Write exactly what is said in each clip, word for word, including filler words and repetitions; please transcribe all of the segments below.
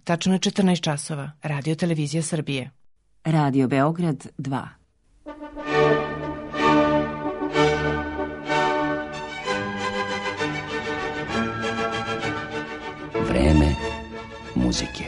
Tačno je četrnaest časova. Radio Televizija Srbije. Radio Beograd dva. Vreme muzike.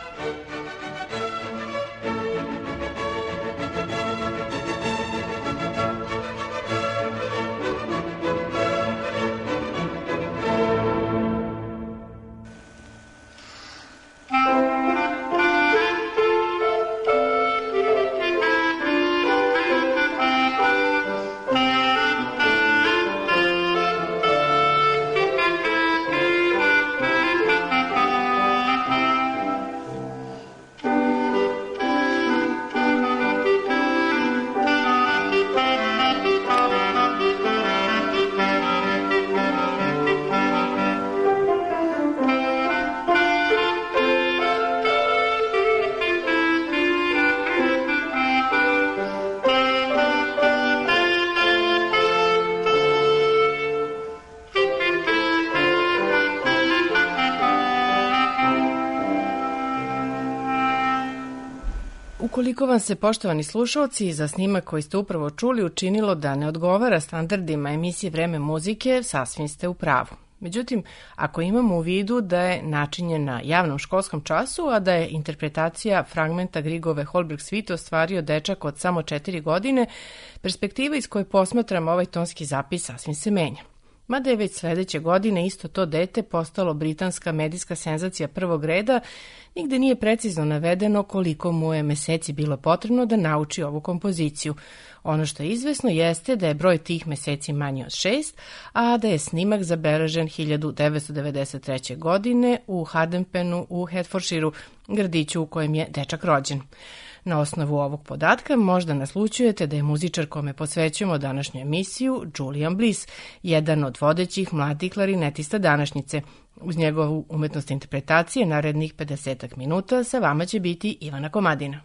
Ukoliko vam se, poštovani slušalci, za snimak koji ste upravo čuli učinilo da ne odgovara standardima emisije Vreme muzike, sasvim ste u pravu. Međutim, ako imamo u vidu da je načinjen na javnom školskom času, a da je interpretacija fragmenta Grigove Holberg svite ostvario dečak od samo četiri godine, perspektiva iz koje posmatramo ovaj tonski zapis sasvim se menja. Mada je već sledeće godine isto to dete postalo britanska medijska senzacija prvog reda, nigde nije precizno navedeno koliko mu je meseci bilo potrebno da nauči ovu kompoziciju. Ono što je izvesno jeste da je broj tih meseci manji od šest, a da je snimak zabeležen hiljadu devetsto devedeset treće. godine u Hardenpenu u Hertfordshireu, gradiću u kojem je dečak rođen. Na osnovu ovog podatka možda naslućujete da je muzičar kome posvećujemo današnju emisiju Julian Bliss, jedan od vodećih mladih klarinetista današnjice. Uz njegovu umetnost interpretacije narednih pedesetak minuta sa vama će biti Ivana Komadina.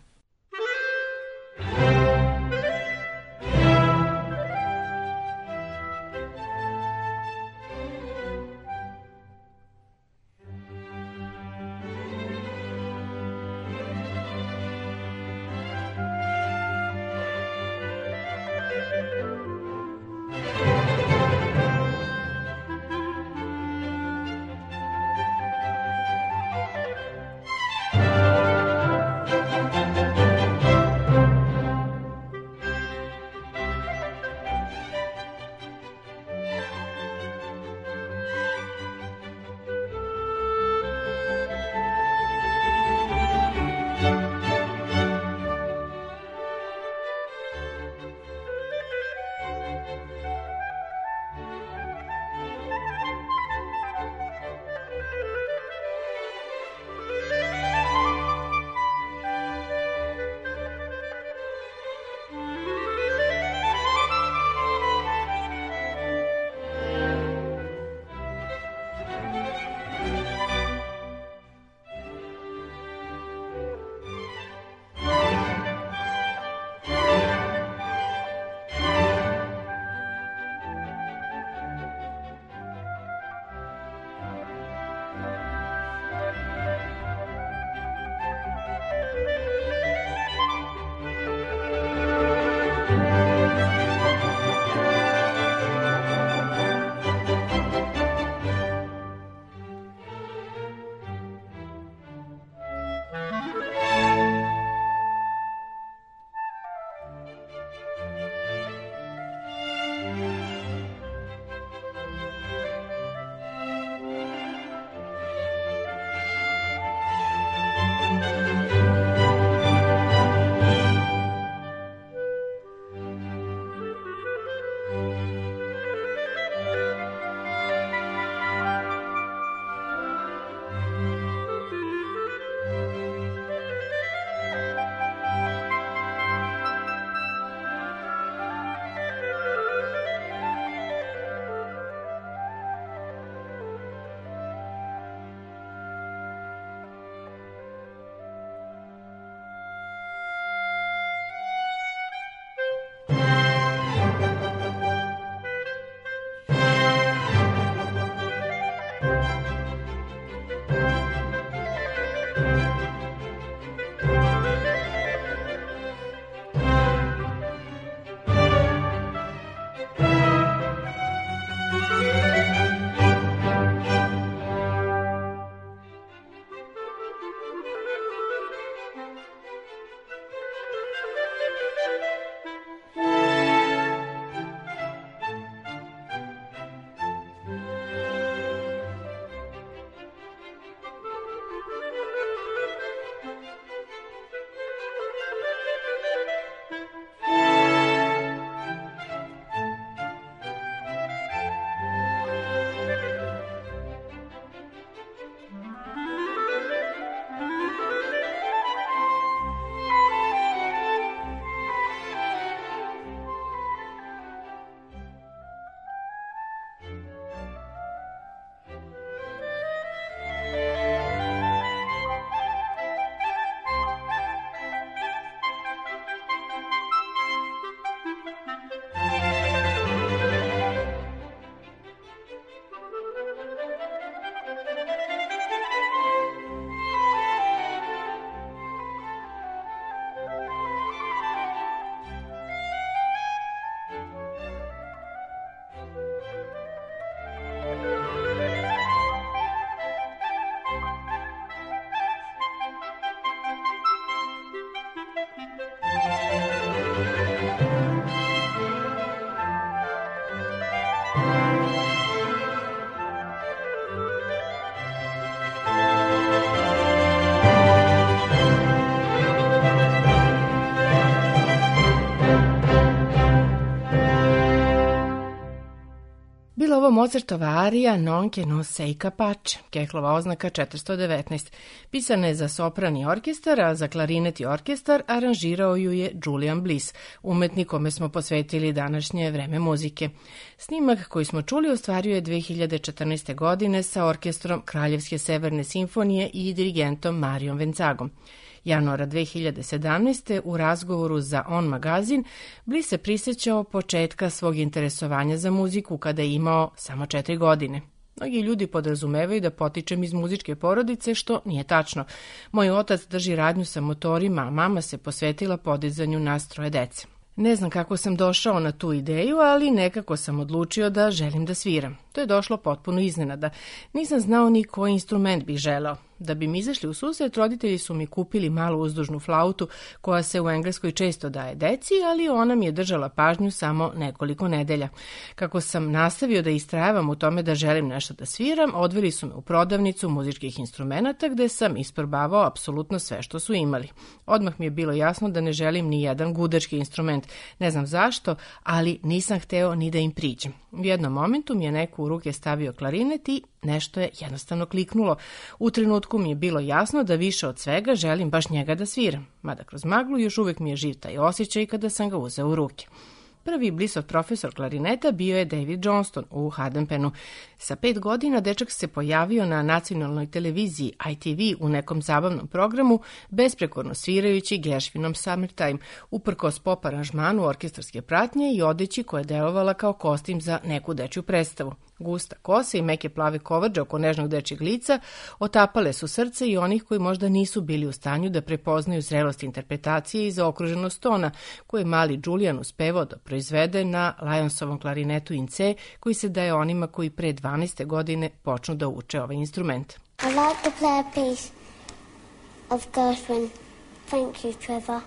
Mozartova arija Non che non sei capace, Kehlova oznaka četiristo devetnaest. Pisana je za sopran i orkestar, a za klarinet i orkestar aranžirao ju je Julian Bliss, umetnik kome smo posvetili današnje vreme muzike. Snimak koji smo čuli ostvario je dve hiljade četrnaeste. godine sa orkestrom Kraljevske severne simfonije i dirigentom Marijom Vencagom. Januara dve hiljade sedamnaeste. u razgovoru za On magazin Bliss se prisjećao početka svog interesovanja za muziku kada je imao samo četiri godine. Mnogi ljudi podrazumevaju da potičem iz muzičke porodice, što nije tačno. Moj otac drži radnju sa motorima, a mama se posvetila podizanju nas troje dece. Ne znam kako sam došao na tu ideju, ali nekako sam odlučio da želim da sviram. To je došlo potpuno iznenada. Nisam znao ni koji instrument bih želeo. Da bi mi izašli u susret, roditelji su mi kupili malu uzdužnu flautu koja se u Engleskoj često daje deci, ali ona mi je držala pažnju samo nekoliko nedelja. Kako sam nastavio da istrajavam u tome da želim nešto da sviram, odveli su me u prodavnicu muzičkih instrumenata gde sam isprobavao apsolutno sve što su imali. Odmah mi je bilo jasno da ne želim ni jedan gudački instrument. Ne znam zašto, ali nisam hteo ni da im priđem. U jednom momentu mi je neko u ruke stavio klarinet i nešto je jednostavno kliknulo. U trenutku mi je bilo jasno da više od svega želim baš njega da sviram, mada kroz maglu još uvek mi je živ taj osjećaj kada sam ga uzeo u ruke. Prvi Blissov profesor klarineta bio je David Johnston u Haddempenu. Sa pet godina dečak se pojavio na nacionalnoj televiziji I T V u nekom zabavnom programu, besprekorno svirajući Gershwinom Summertime, uprkos pop aranžmanu orkestarske pratnje i odeći koja je delovala kao kostim za neku dečju predstavu. Gusta kosa i meke plave kovrđe oko nežnog dečjeg lica otapale su srce i onih koji možda nisu bili u stanju da prepoznaju zrelost interpretacije i zaokruženost tona koje je mali Julian uspevao da proizvede na Lyonsovom klarinetu in C, koji se daje onima koji pre dvanaeste. godine počnu da uče ovaj instrument. I like to play a piece of Gershwin. Thank you, Trevor.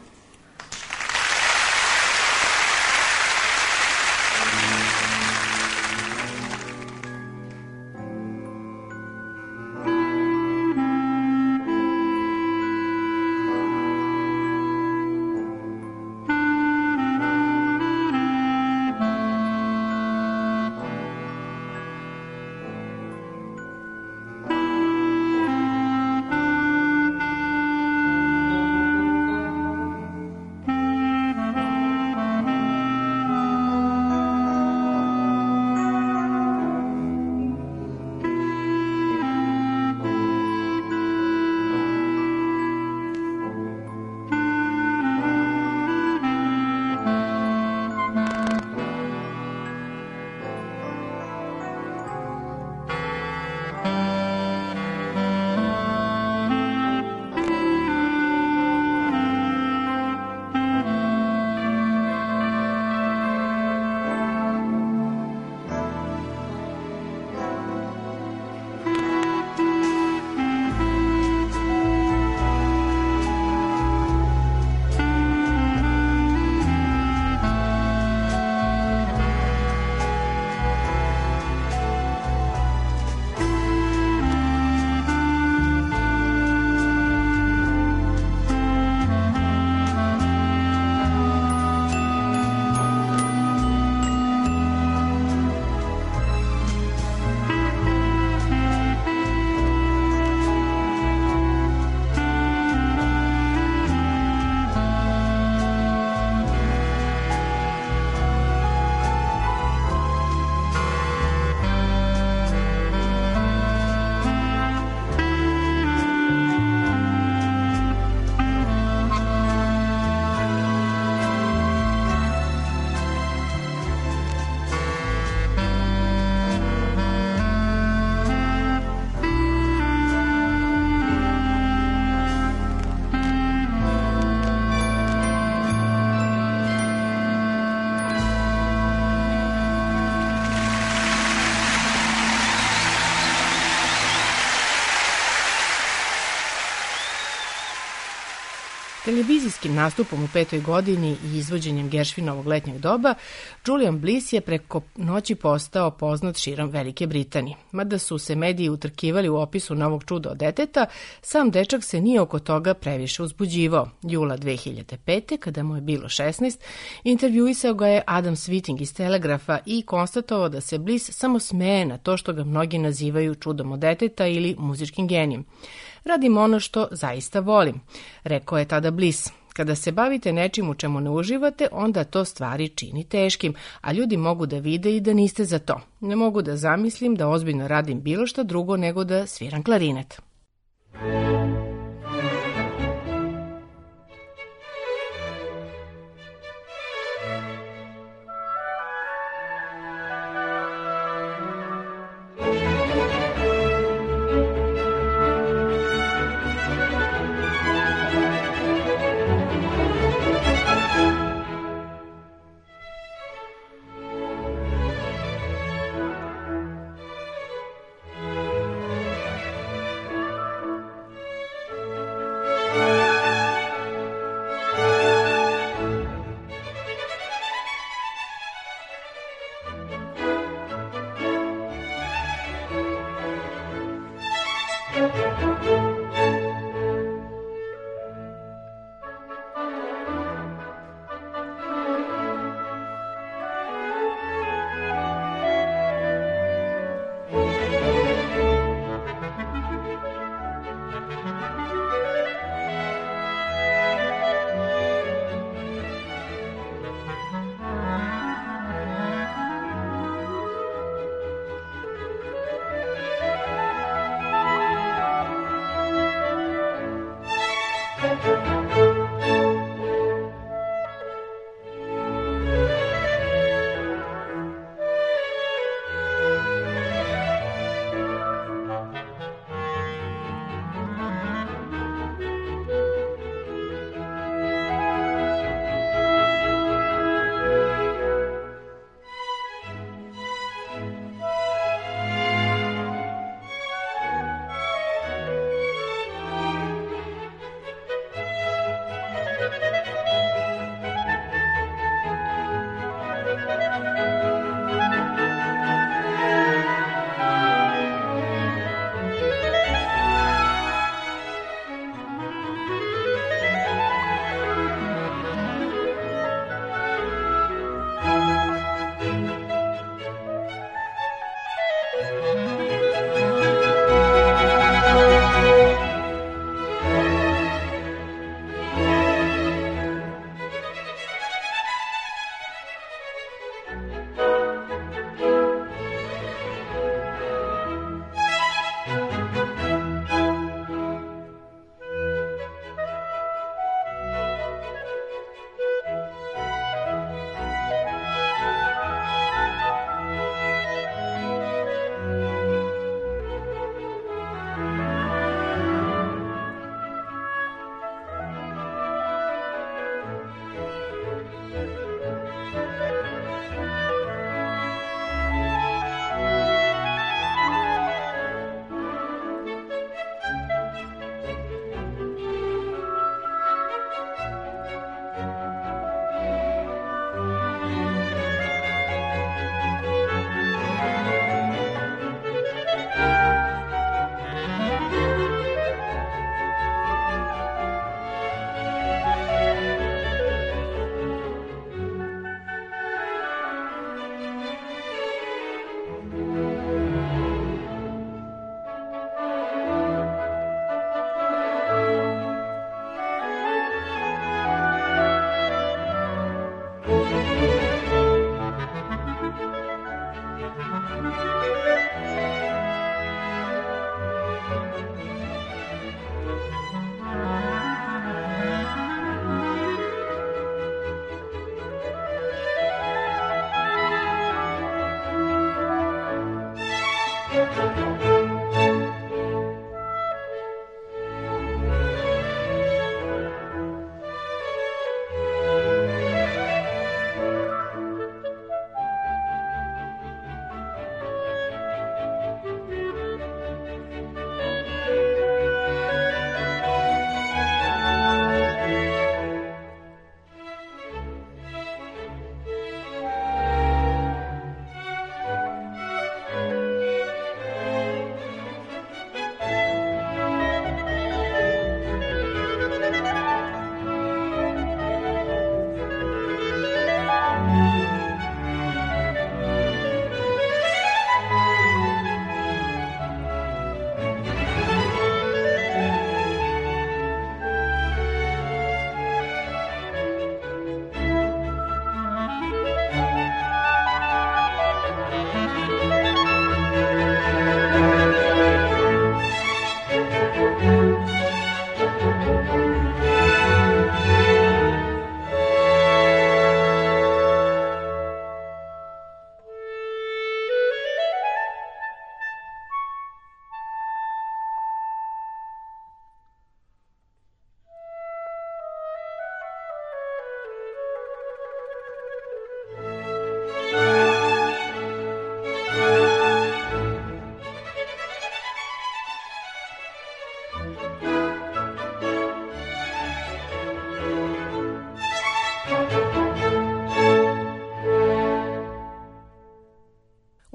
Televizijskim nastupom u petoj godini i izvođenjem Gershwinovog letnjeg doba, Julian Bliss je preko noći postao poznat širom Velike Britanije. Mada su se mediji utrkivali u opisu novog čuda od deteta, sam dečak se nije oko toga previše uzbuđivao. Jula dve hiljade pete. kada mu je bilo šesnaest, intervjuisao ga je Adam Sviting iz Telegrafa i konstatovao da se Bliss samo smeje na to što ga mnogi nazivaju čudom od deteta ili muzičkim genijem. Radim ono što zaista volim, rekao je tada Bliss. Kada se bavite nečim u čemu ne uživate, onda to stvari čini teškim, a ljudi mogu da vide i da niste za to. Ne mogu da zamislim da ozbiljno radim bilo šta drugo nego da sviram klarinet.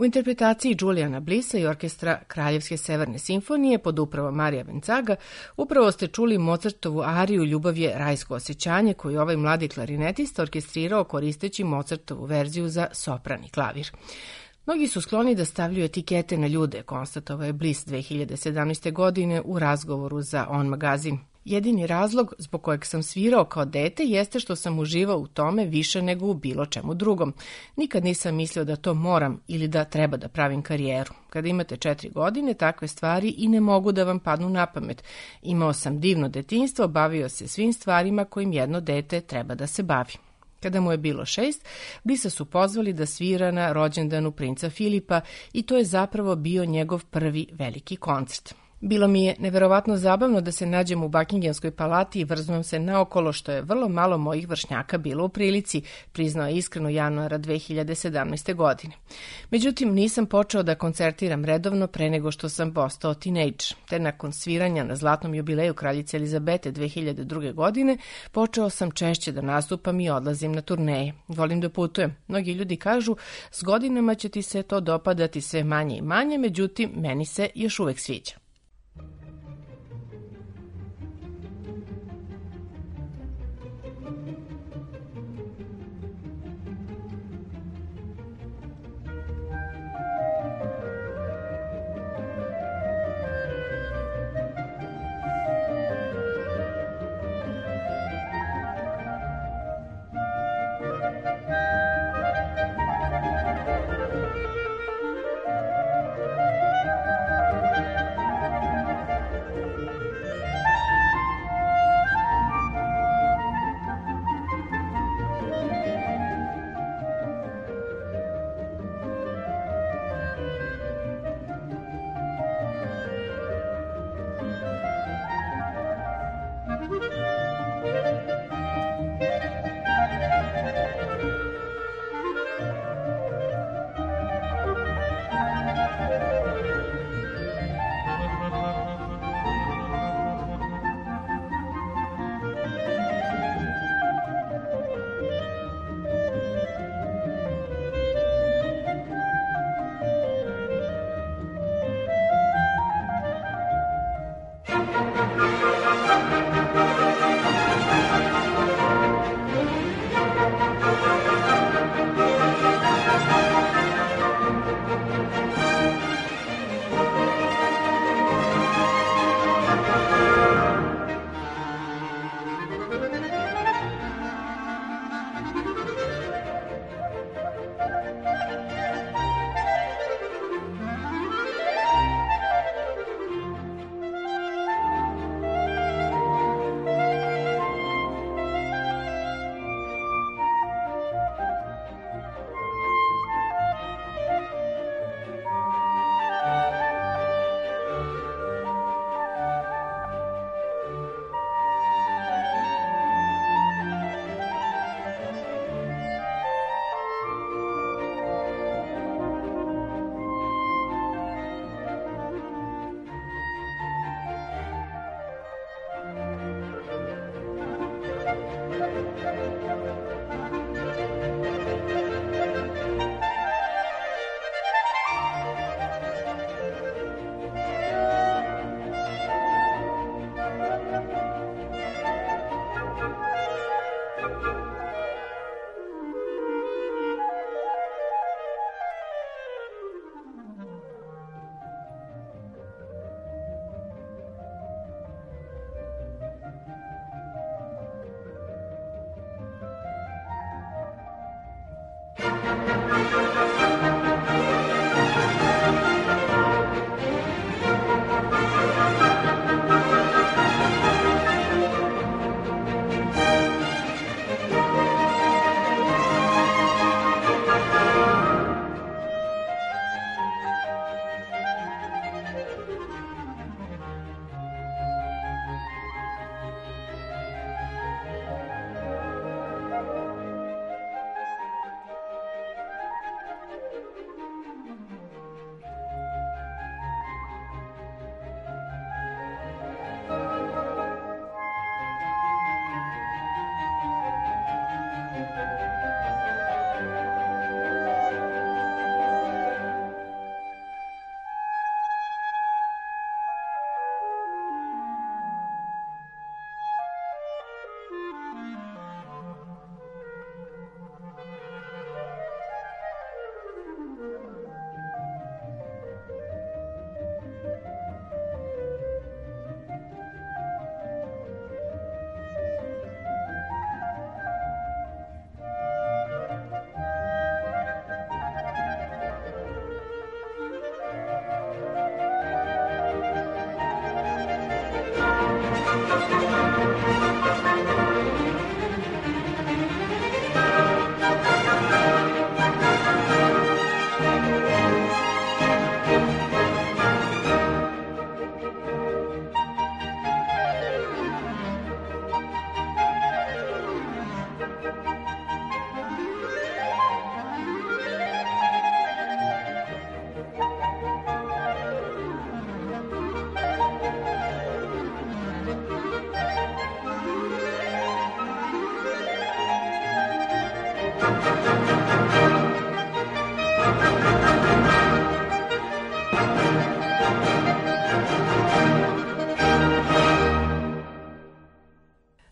interpretaciji Juliana Blissa i orkestra Kraljevske severne simfonije pod upravom Marija Vencaga upravo ste čuli Mozartovu ariju Ljubav je rajsko osjećanje koju ovaj mladi klarinetista orkestrirao koristeći Mozartovu verziju za sopran i klavir. Mnogi su skloni da stavljaju etikete na ljude, konstatovao je Bliss dve hiljade sedamnaeste. godine u razgovoru za On magazin. Jedini razlog zbog kojeg sam svirao kao dete jeste što sam uživao u tome više nego u bilo čemu drugom. Nikad nisam mislio da to moram ili da treba da pravim karijeru. Kada imate četiri godine, takve stvari i ne mogu da vam padnu na pamet. Imao sam divno detinjstvo, bavio se svim stvarima kojim jedno dete treba da se bavi. Kada mu je bilo šest, Blissa su pozvali da svira na rođendanu princa Filipa i to je zapravo bio njegov prvi veliki koncert. Bilo mi je neverovatno zabavno da se nađem u Buckinghamskoj palati i vrznujem se naokolo, što je vrlo malo mojih vršnjaka bilo u prilici, priznao je iskreno januara dve hiljade sedamnaeste. godine. Međutim, nisam počeo da koncertiram redovno pre nego što sam postao tinejdž, te nakon sviranja na zlatnom jubileju kraljice Elizabete dve hiljade druge. godine počeo sam češće da nastupam i odlazim na turneje. Volim da putujem. Mnogi ljudi kažu, s godinama će ti se to dopadati sve manje i manje, međutim, meni se još uvek sviđa.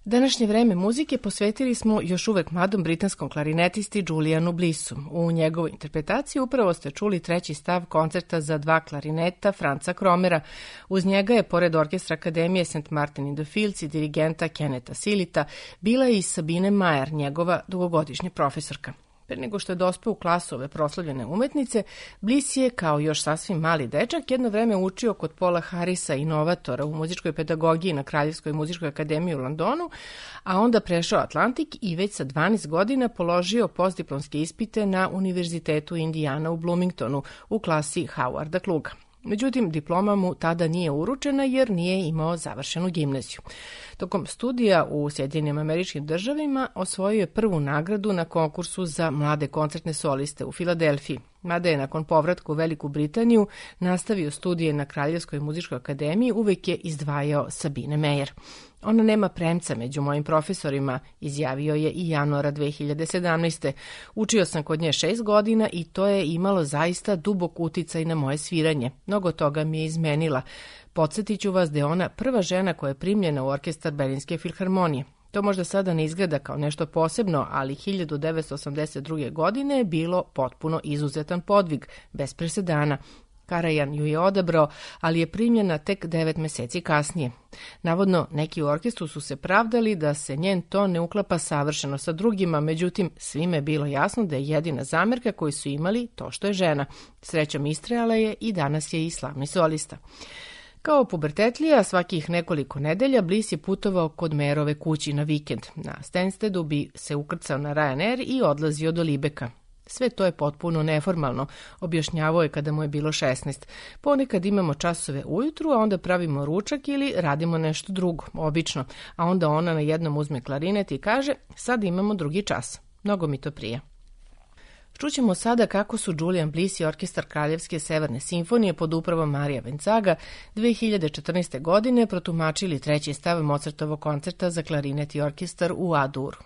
Današnje vreme muzike posvetili smo još uvek mladom britanskom klarinetisti Julianu Blissu. U njegovoj interpretaciji upravo ste čuli treći stav koncerta za dva klarineta Franca Kromera. Uz njega je, pored orkestra Akademije Saint Martin in the Fields i dirigenta Kenneta Silita, bila i Sabine Mayer, njegova dugogodišnja profesorka. Pre nego što je dospeo u klasu ove proslavljene umetnice, Bliss je, kao još sasvim mali dečak, jedno vreme učio kod Paula Harrisa, inovatora u muzičkoj pedagogiji na Kraljevskoj muzičkoj akademiji u Londonu, a onda prešao Atlantik i već sa dvanaest godina položio postdiplomske ispite na Univerzitetu Indijana u Bloomingtonu u klasi Howarda Kluga. Međutim, diploma mu tada nije uručena jer nije imao završenu gimnaziju. Tokom studija u Sjedinjenim Američkim Državima osvojio je prvu nagradu na konkursu za mlade koncertne soliste u Filadelfiji. Mada je nakon povratka u Veliku Britaniju nastavio studije na Kraljevskoj muzičkoj akademiji, uvek je izdvajao Sabine Mayer. Ona nema premca među mojim profesorima, izjavio je i januara dve hiljade sedamnaeste. Učio sam kod nje šest godina i to je imalo zaista dubok uticaj na moje sviranje. Mnogo toga mi je izmenila. Podsjetit ću vas da je ona prva žena koja je primljena u orkestar Berlinske filharmonije. To možda sada ne izgleda kao nešto posebno, ali hiljadu devetsto osamdeset druge. godine je bilo potpuno izuzetan podvig, bez presedana. Karajan ju je odabrao, ali je primljena tek devet meseci kasnije. Navodno, neki u orkestru su se pravdali da se njen ton ne uklapa savršeno sa drugima, međutim, svime je bilo jasno da je jedina zamerka koju su imali to što je žena. Srećom istrajala je i danas je i slavni solista. Kao pubertetlija, svakih nekoliko nedelja Bliss je putovao kod Mayerove kući na vikend. Na Stanstedu bi se ukrcao na Ryanair i odlazio do Libeka. Sve to je potpuno neformalno, objašnjavao je kada mu je bilo šesnaest. Ponekad imamo časove ujutru, a onda pravimo ručak ili radimo nešto drugo, obično. A onda ona na jednom uzme klarinet i kaže, sad imamo drugi čas. Mnogo mi to prija. Čućemo sada kako su Julian Bliss i orkestar Kraljevske severne simfonije pod upravom Marija Vencaga dve hiljade četrnaeste. godine protumačili treći stav Mozartovog koncerta za klarinet i orkestar u A-duru.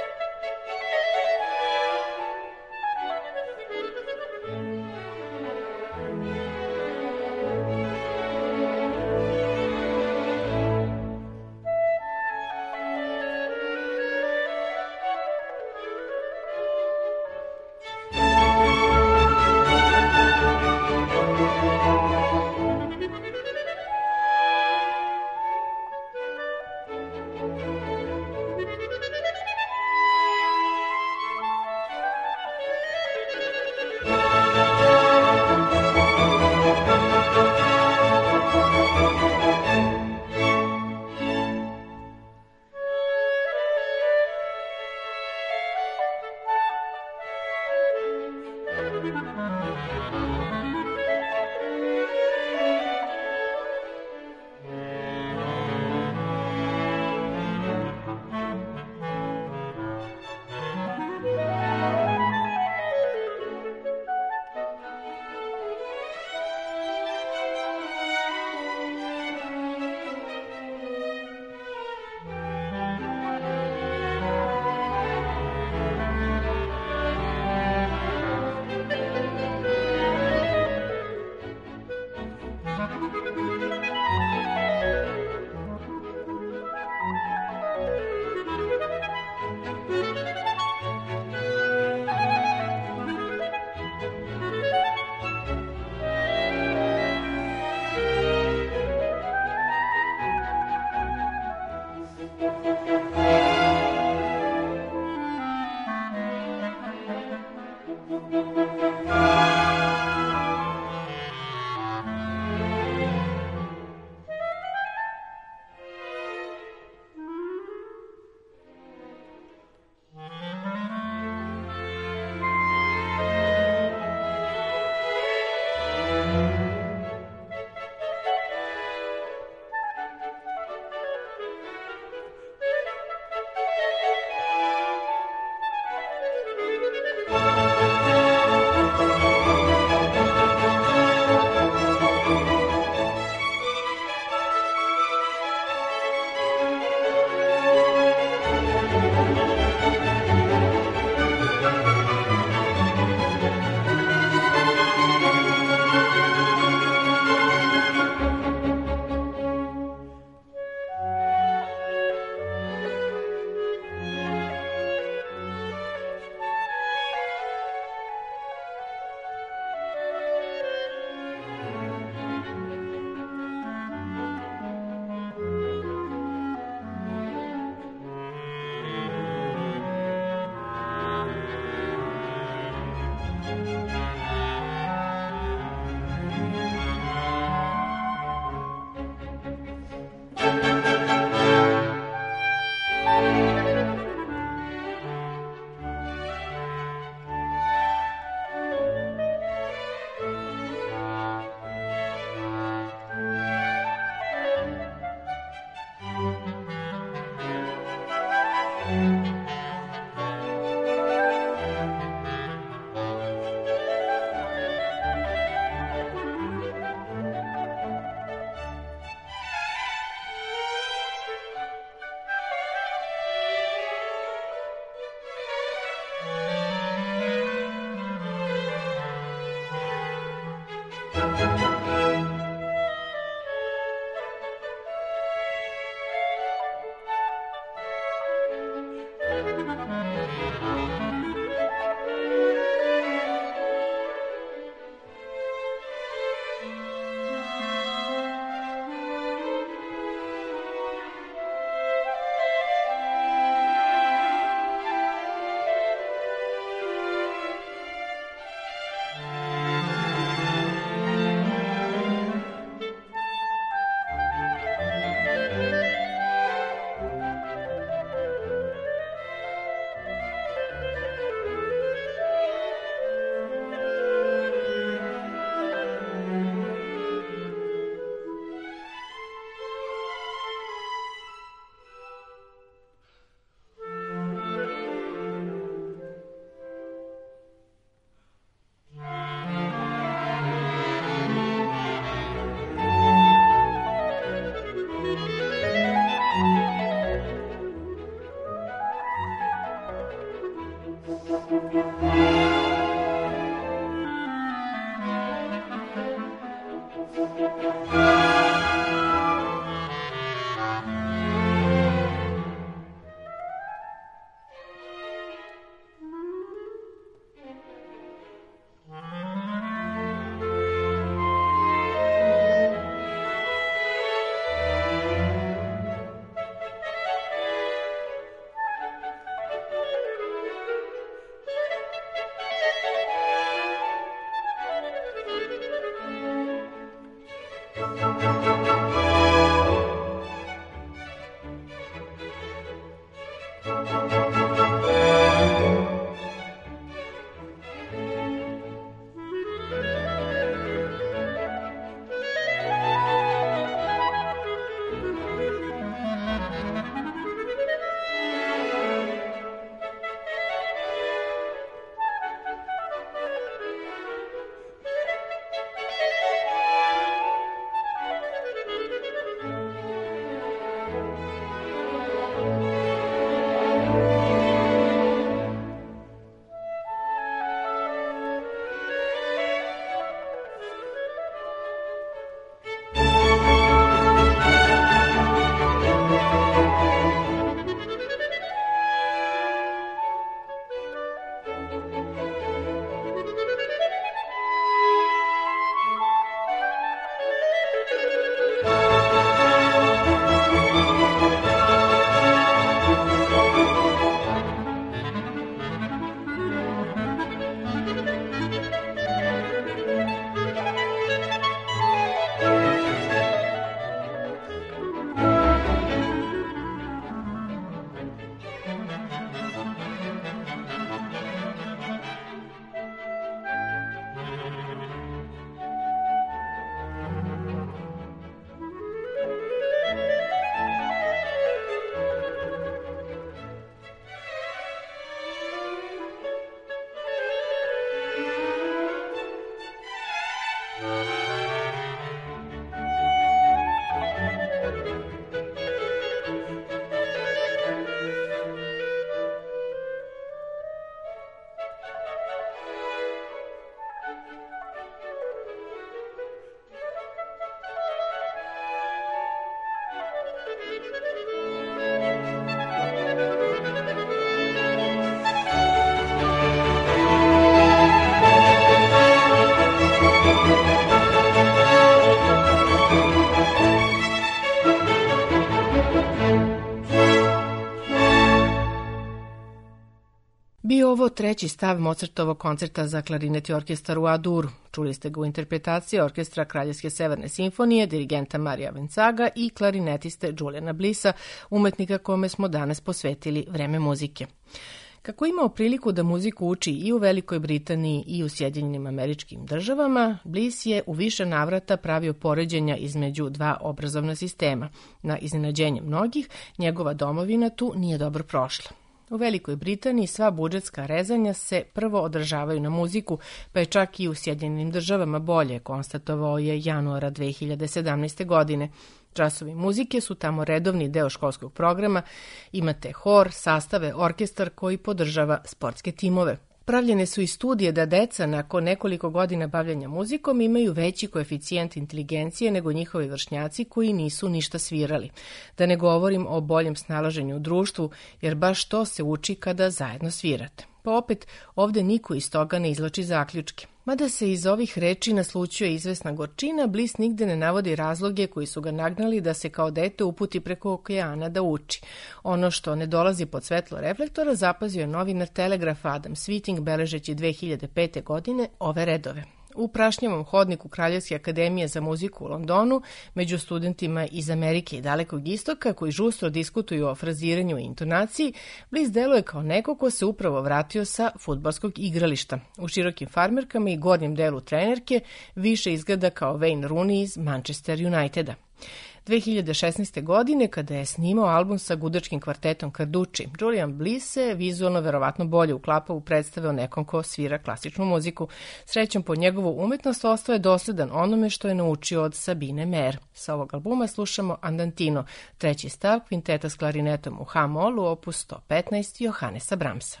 bio treći stav Mozartovog koncerta za klarinet i orkestar u A-duru. Čuli ste ga u interpretaciji orkestra Kraljevske severne simfonije, dirigenta Marija Vencaga i klarinetiste Juliana Blissa, umetnika kome smo danas posvetili vreme muzike. Kako je imao priliku da muziku uči i u Velikoj Britaniji i u Sjedinjenim Američkim Državama, Bliss je u više navrata pravio poređenja između dva obrazovna sistema. Na iznenađenje mnogih, njegova domovina tu nije dobro prošla. U Velikoj Britaniji sva budžetska rezanja se prvo odražavaju na muziku, pa je čak i u Sjedinjenim Državama bolje, konstatovao je januara dve hiljade sedamnaeste. godine. Časovi muzike su tamo redovni deo školskog programa, imate hor, sastave, orkestar koji podržava sportske timove. Pravljene su i studije da deca nakon nekoliko godina bavljanja muzikom imaju veći koeficijent inteligencije nego njihovi vršnjaci koji nisu ništa svirali. Da ne govorim o boljem snalaženju u društvu, jer baš to se uči kada zajedno svirate. Pa opet, ovde niko iz toga ne izvlači zaključke. Mada se iz ovih reči naslućuje izvesna gorčina, Bliss nigde ne navodi razloge koji su ga nagnali da se kao dete uputi preko okeana da uči. Ono što ne dolazi pod svetlo reflektora zapazio je novinar Telegrafa Adam Sviting beležeći dve hiljade pete. godine ove redove. U prašnjavom hodniku Kraljevske akademije za muziku u Londonu, među studentima iz Amerike i Dalekog istoka koji žustro diskutuju o fraziranju i intonaciji, Bliss deluje kao neko ko se upravo vratio sa fudbalskog igrališta. U širokim farmerkama i gornjem delu trenerke više izgleda kao Wayne Rooney iz Manchester Uniteda. dve hiljade šesnaeste. godine, kada je snimao album sa gudačkim kvartetom Carducci, Julian Bliss se vizualno verovatno bolje uklapa u predstave o nekom ko svira klasičnu muziku. Srećom po njegovu umetnost ostao je dosledan onome što je naučio od Sabine Mer. Sa ovog albuma slušamo Andantino, treći stav kvinteta s klarinetom u H-molu, opus sto petnaest Johannesa Brahmsa.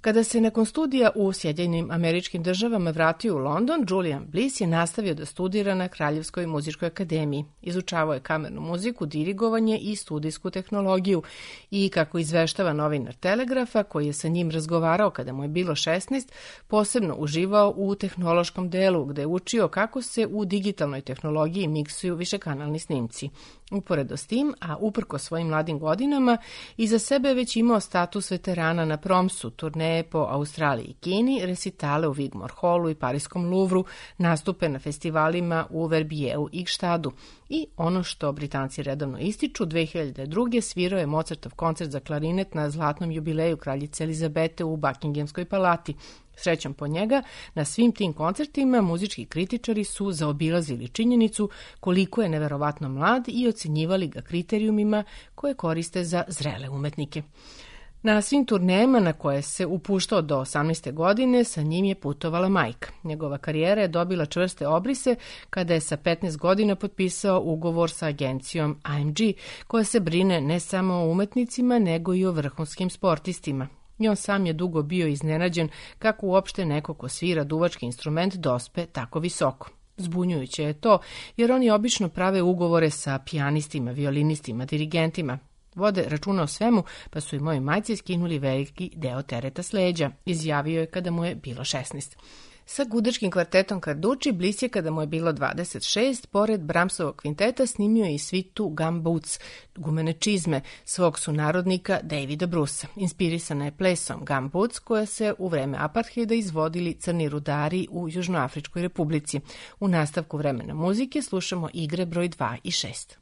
Kada se nakon studija u Sjedinjenim Američkim Državama vratio u London, Julian Bliss je nastavio da studira na Kraljevskoj muzičkoj akademiji. Izučavao je kamernu muziku, dirigovanje i studijsku tehnologiju i, kako izveštava novinar Telegrafa, koji je sa njim razgovarao kada mu je bilo šesnaest, posebno uživao u tehnološkom delu, gde je učio kako se u digitalnoj tehnologiji miksuju višekanalni snimci. Uporedo s tim, a uprko svojim mladim godinama, iza sebe već imao status veterana na promsu, turneje po Australiji i Kini, resitale u Wigmore Hallu i Pariskom Louvru, nastupe na festivalima u Verbijevu i Gštadu. I ono što Britanci redovno ističu, dve hiljade druge. svirao je Mozartov koncert za klarinet na zlatnom jubileju kraljice Elizabete u Buckinghamskoj palati. Srećom po njega, na svim tim koncertima muzički kritičari su zaobilazili činjenicu koliko je neverovatno mlad i ocenjivali ga kriterijumima koje koriste za zrele umetnike. Na svim turnejama na koje se upuštao do osamnaeste godine, sa njim je putovala majka. Njegova karijera je dobila čvrste obrise kada je sa petnaest godina potpisao ugovor sa agencijom I M G, koja se brine ne samo o umetnicima, nego i o vrhunskim sportistima. I on sam je dugo bio iznenađen kako uopšte neko ko svira duvački instrument dospe tako visoko. Zbunjujuće je to, jer oni obično prave ugovore sa pijanistima, violinistima, dirigentima. Vode računa o svemu, pa su i moji majci skinuli veliki deo tereta s leđa, izjavio je kada mu je bilo šesnaest. Sa gudačkim kvartetom Carducci Bliss je, kada mu je bilo dvadeset šest, pored Brahmsovog kvinteta snimio i svitu Gumboots, gumene čizme, svog sunarodnika Davida Brusa. Inspirisana je plesom Gumboots, koja se u vreme apartheida izvodili crni rudari u Južnoafričkoj republici. U nastavku vremena muzike slušamo igre broj dva i šest.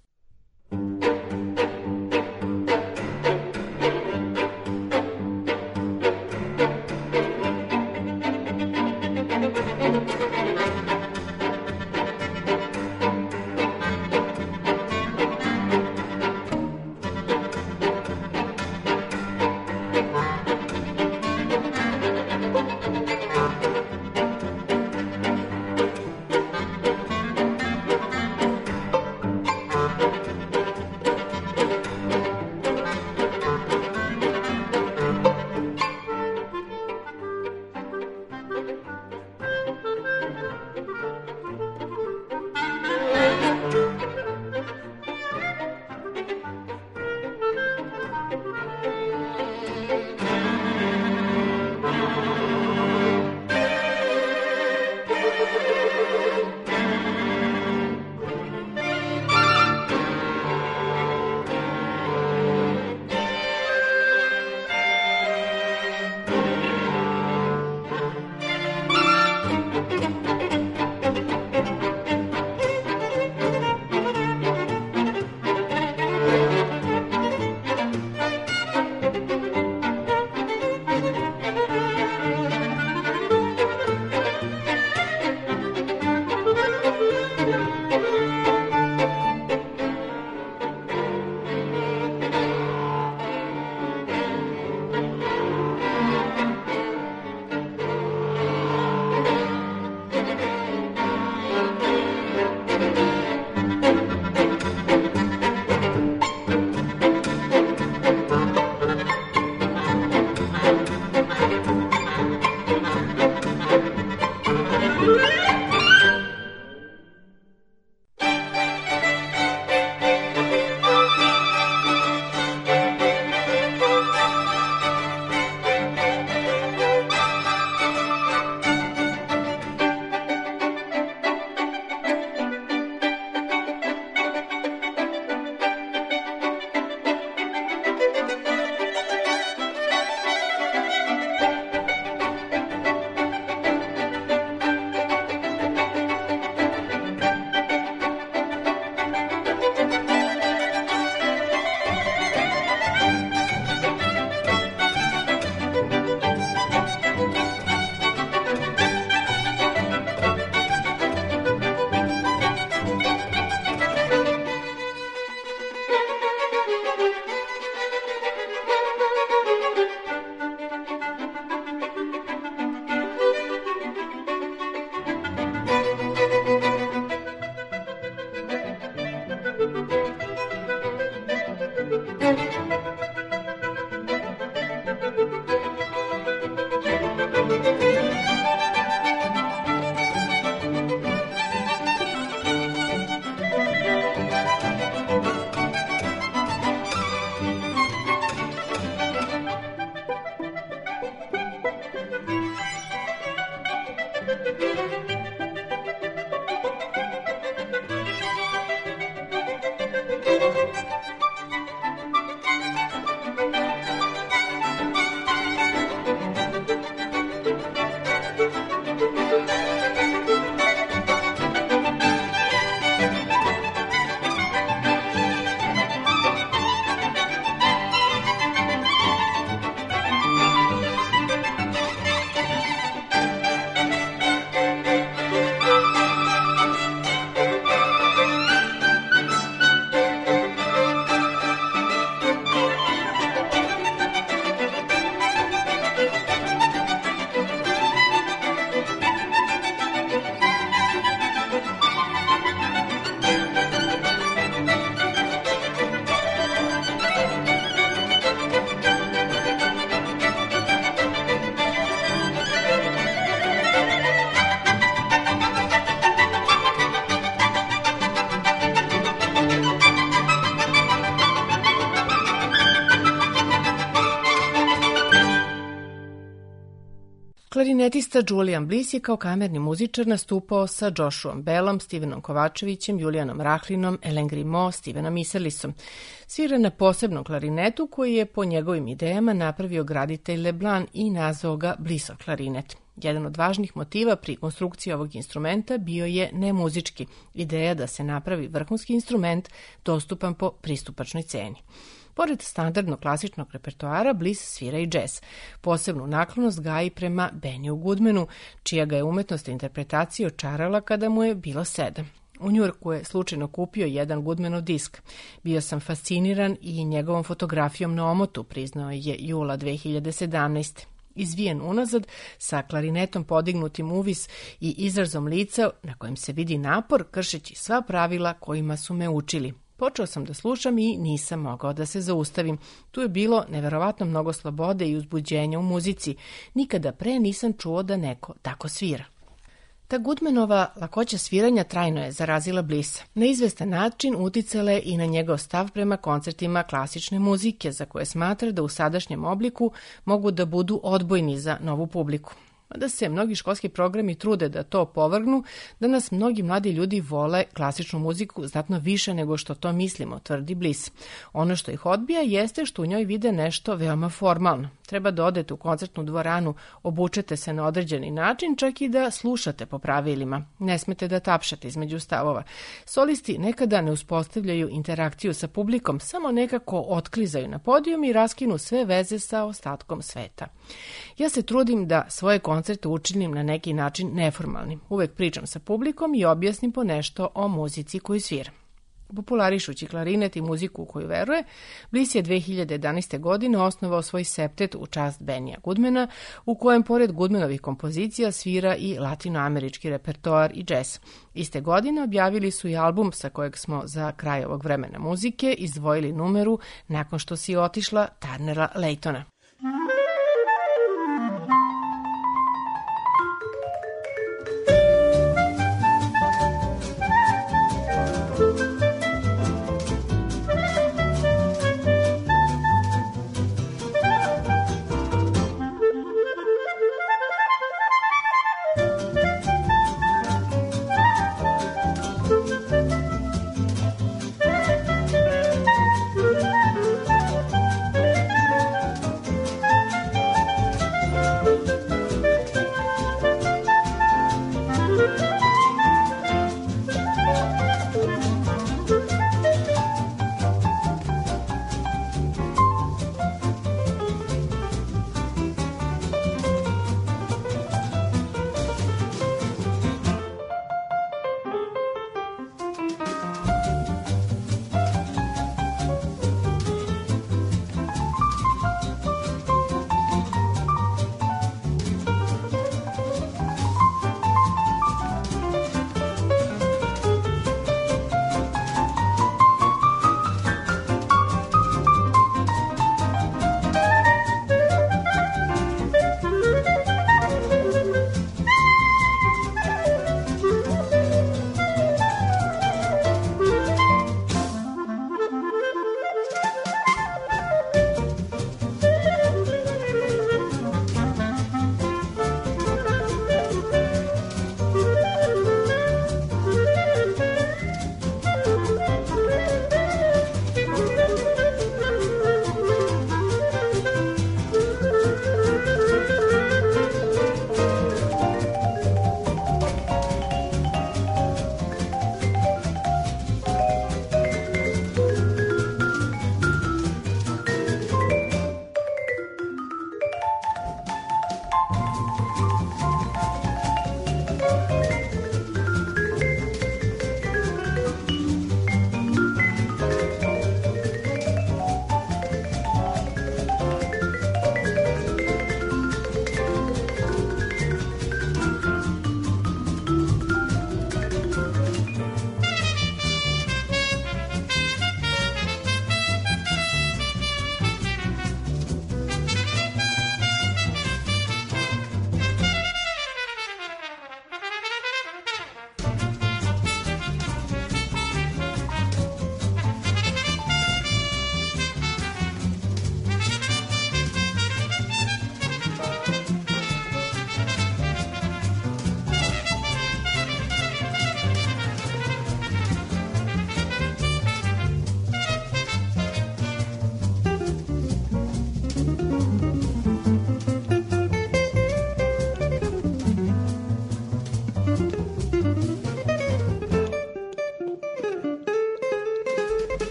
Klarinetista Julian Bliss je kao kamerni muzičar nastupao sa Joshuom Bellom, Stevenom Kovačevićem, Julianom Rahlinom, Ellen Grimaud, Stevenom Isserlisom. Svira na posebnom klarinetu koji je po njegovim idejama napravio graditelj Leblanc i nazvao ga Blissov klarinet. Jedan od važnih motiva pri konstrukciji ovog instrumenta bio je nemuzički, ideja da se napravi vrhunski instrument dostupan po pristupačnoj ceni. Pored standardnog klasičnog repertoara, Bliss svira i džez. Posebnu naklonost gaji prema Bennyu Goodmanu, čija ga je umetnost interpretacije očarala kada mu je bilo sedam. U Njujorku je slučajno kupio jedan Goodmanov disk. Bio sam fasciniran i njegovom fotografijom na omotu, priznao je jula dve hiljade sedamnaeste. Izvijen unazad, sa klarinetom podignutim uvis i izrazom lica na kojem se vidi napor, kršeći sva pravila kojima su me učili. Počeo sam da slušam i nisam mogao da se zaustavim. Tu je bilo neverovatno mnogo slobode i uzbuđenja u muzici. Nikada pre nisam čuo da neko tako svira. Ta Goodmanova lakoća sviranja trajno je zarazila Blissa. Na izvestan način uticala je i na njegov stav prema koncertima klasične muzike, za koje smatra da u sadašnjem obliku mogu da budu odbojni za novu publiku. Da se mnogi školski programi trude da to opovrgnu, danas mnogi mladi ljudi vole klasičnu muziku znatno više nego što to mislimo, tvrdi Bliss. Ono što ih odbija jeste što u njoj vide nešto veoma formalno. Treba da odete u koncertnu dvoranu, obučete se na određeni način, čak i da slušate po pravilima. Ne smete da tapšate između stavova. Solisti nekada ne uspostavljaju interakciju sa publikom, samo nekako otklizaju na podijum i raskinu sve veze sa ostatkom sveta. Ja se trudim da svoje koncerte učinim na neki način neformalnim. Uvek pričam sa publikom i objasnim po nešto o muzici koju sviram. Popularišući klarinet i muziku u koju veruje, Bliss je dve hiljade jedanaeste. godine osnovao svoj septet u čast Bennya Goodmana, u kojem pored Goodmanovih kompozicija svira i latinoamerički repertoar i džez. Iste godine objavili su i album sa kojeg smo za kraj ovog vremena muzike izdvojili numeru Nakon što si otišla Turnera Laytona.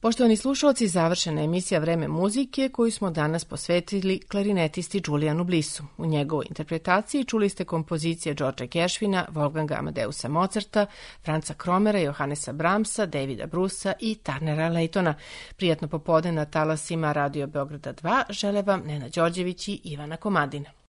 Poštovani slušalci, završena je emisija Vreme muzike koju smo danas posvetili klarinetisti Julianu Blissu. U njegovoj interpretaciji čuli ste kompozicije Georgea Gershwina, Wolfganga Amadeusa Mozarta, Franza Kromera, Johannesa Brahmsa, Davida Brusa i Turnera Laytona. Prijatno popodne na talasima Radio Beograda dva žele vam Nena Đorđević i Ivana Komadina.